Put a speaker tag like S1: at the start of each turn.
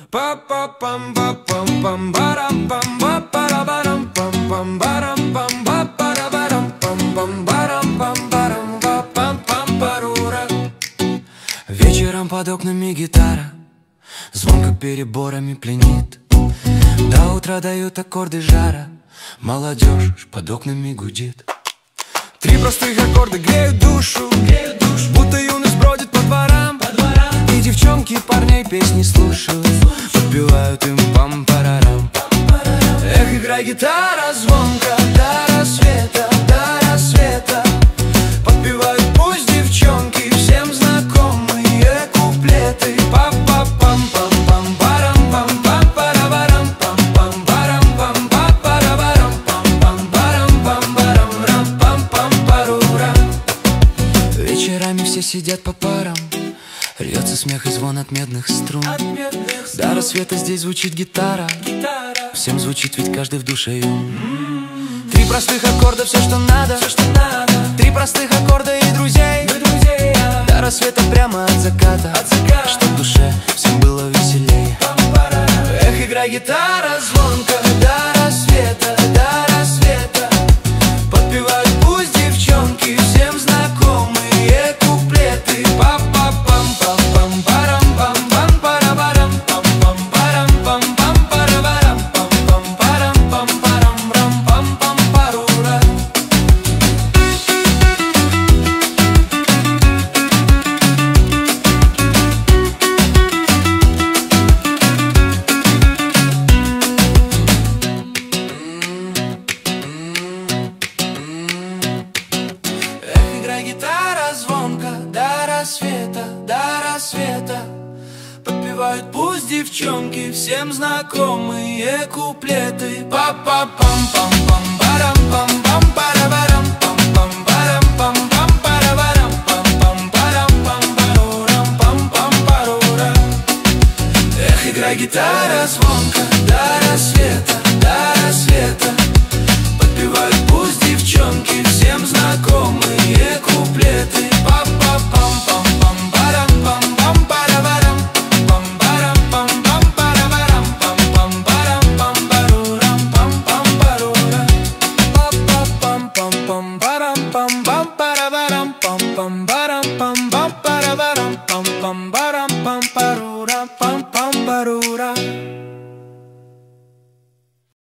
S1: Вечером под окнами гитара звонко переборами пленит. До утра дают аккорды жара, молодежь под окнами гудит. Три простых аккорда греют душу, будто юность бродит по дворам. И девчонки парней песни слушают, подпевают им пам-парарам. Эх, играй гитара звонко до рассвета, до рассвета. Подпевают пусть девчонки всем знакомые куплеты. Вечерами все сидят по парам, льется смех и звон от медных струн. До рассвета здесь звучит гитара, всем звучит, ведь каждый в душе юн. Три простых аккорда, все, что надо. Три простых аккорда и друзей. До рассвета прямо от заката, чтоб в душе всем было веселей. Эх, играй гитара звонко до рассвета, до рассвета. Подпевают пусть девчонки всем знакомые куплеты. Гитара звонко до рассвета, до рассвета. Подпевают пусть девчонки всем знакомые куплеты. Эх, играй гитара звонко до рассвета, до рассвета. Подпевают пусть девчонки всем знакомые